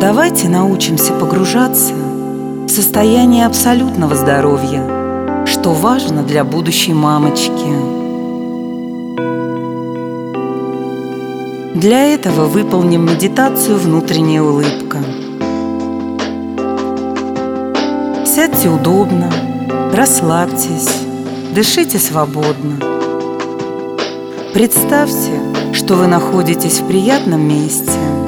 Давайте научимся погружаться в состояние абсолютного здоровья, что важно для будущей мамочки. Для этого выполним медитацию «Внутренняя улыбка». Сядьте удобно, расслабьтесь, дышите свободно. Представьте, что вы находитесь в приятном месте.